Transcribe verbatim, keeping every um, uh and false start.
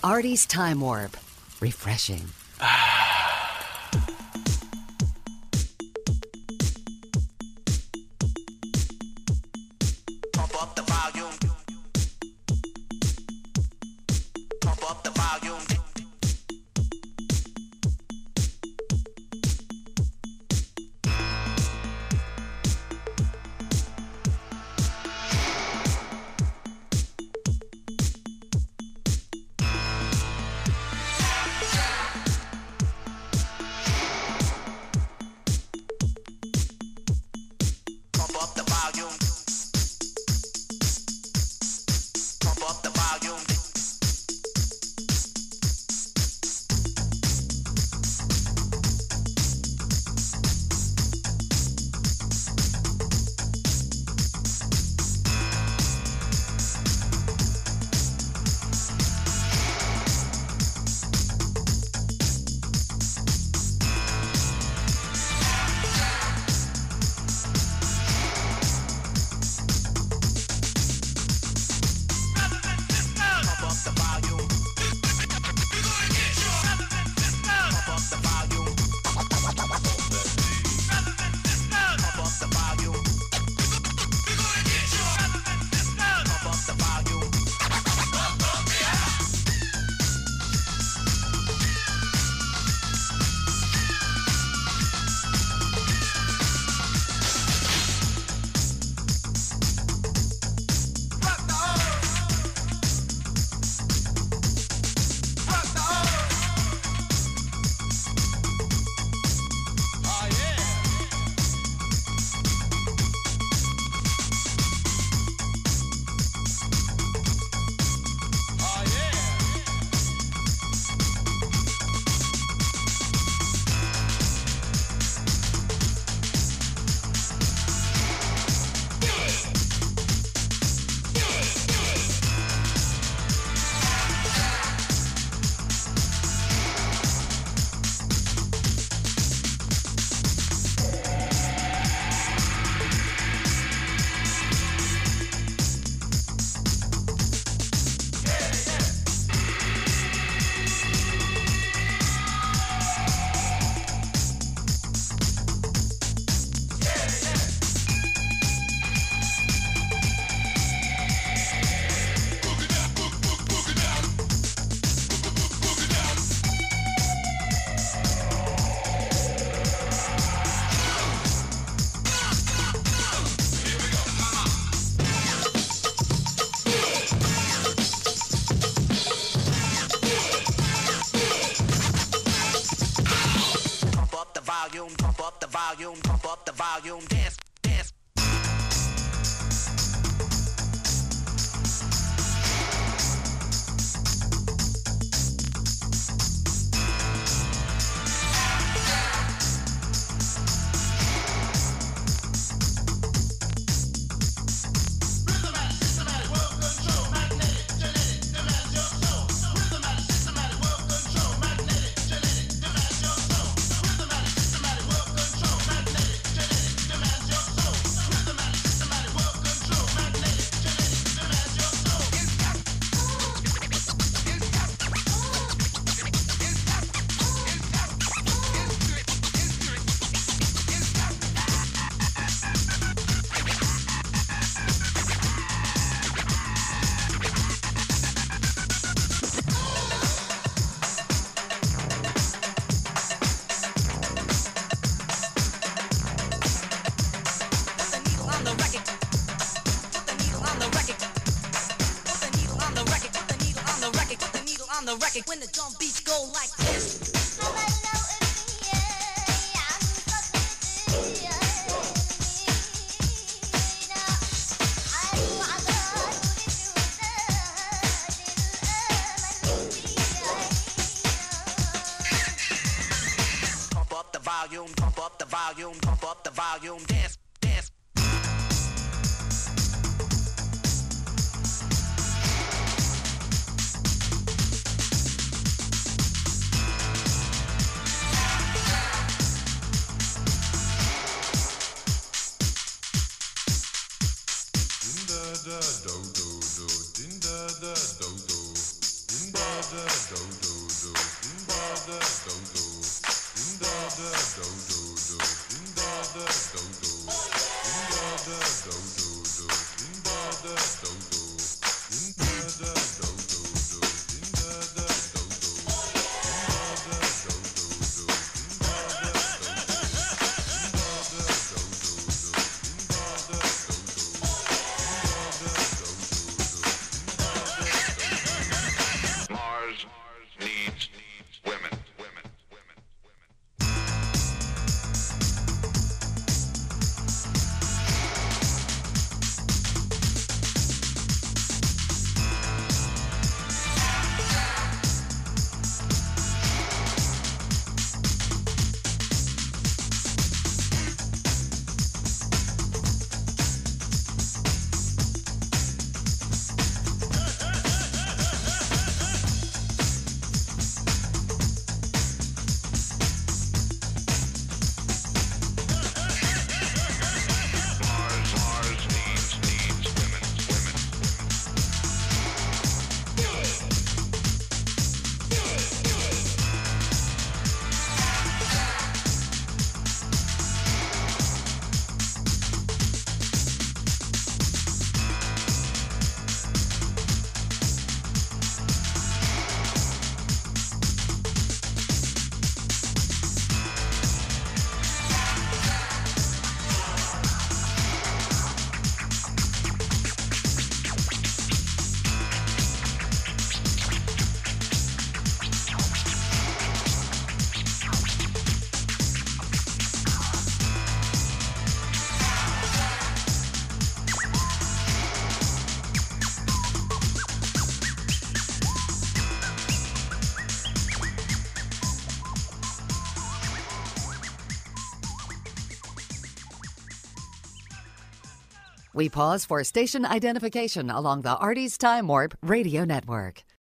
Artie's Time Warp. Refreshing. Pump up the volume. Pump up the volume. Pump up the volume. Pump up the volume. Pump up the volume. Pump up the volume. Pump up the volume. Pump up the volume. Pump up the volume, pump up the volume, pump up the volume, dance, dance. When the drum beats go like this. Pump up the volume, pump up the volume, pump up the volume, dance, dance. da do do do, din da da do do, din da da We pause for station identification along the Artie's Time Warp Radio Network.